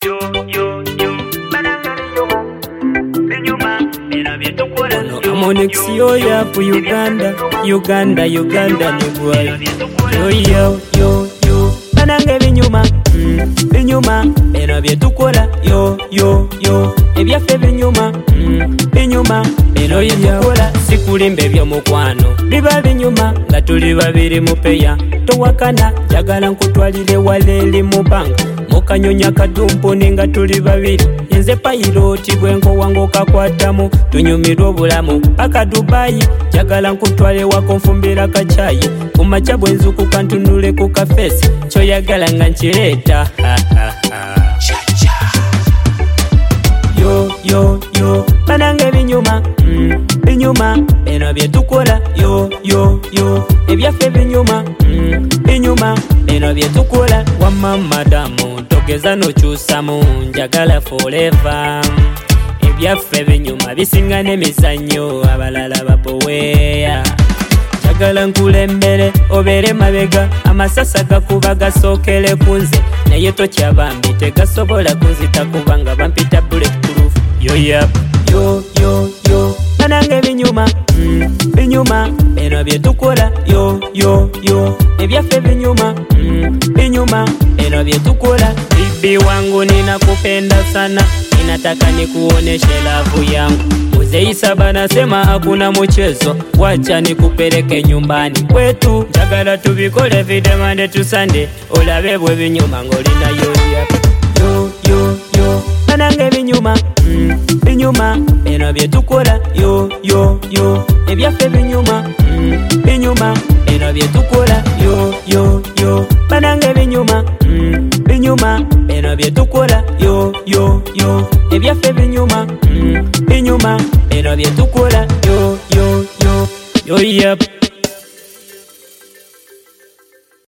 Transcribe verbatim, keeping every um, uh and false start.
Yo, yo, yo, bananga binyuma, binyuma, bino byetukola. I'm on X yo ya for Uganda, Uganda, Uganda ni boy. Yo yo yo yo, bananga binyuma, mm, binyuma, bino byetukola. Yo yo yo, ebyaffe binyuma, mm, binyuma, bino byetukola. Sikulimbe byomukwano, biba binyuma, nga tuli babiri mupeya. Towakana, jagala nkutwalire waleli mubanga. Mukanyonya kadumpo ninga tuli babiri. Nze piloti gwenko wango kakwatamu. Tunyumirwa obulamu paka Dubai. Jagala nkutwale wako nfumbira kachayi. Kumacha bwenzu kukantunule ku kafesi. Choyagala nga nchireta. Yo yo yo, bananga binyuma, mm, binyuma, bino byetukola. Yo yo yo, ebyaffe binyuma, mm, binyuma, bino byetukola. Wamma madamu togeza nokyusamu, njagala forever. Ebyaffe binyuma bisinga n'emizannyo, abalala bapoweya. Njagala nkulembere obere mabega, amasasa gakuba gasookere kunze, naye tokyabambi tegasobola kunzita kubanga bampita bulletproof. Yo yap, yo yo yo, bananga binyuma, mm, binyuma, bino byetukola. Yo yo yo, ebyaffe binyuma, mm, binyuma, bino byetukola. Bibi wangu ninakupenda sana, ninataka nikuoneshe love yangu. Uzeisa banasema hakuna mchezo, wacha nikupeleke nyumbani kwetu. Njagala tubikole videmande tusande, olabe bwe binyuma ngolina yo yap. Yo yo yo, bananga binyuma, mm, binyuma, bino byetukola. Yo yo yo, ebyaffe binyuma, mm, binyuma, bino byetukola. Yo yo yo, bananga binyuma, mm, binyuma, bino byetukola. Yo yo yo, ebyaffe binyuma, mm, binyuma, bino byetukola. Yo yo yo, yo yep.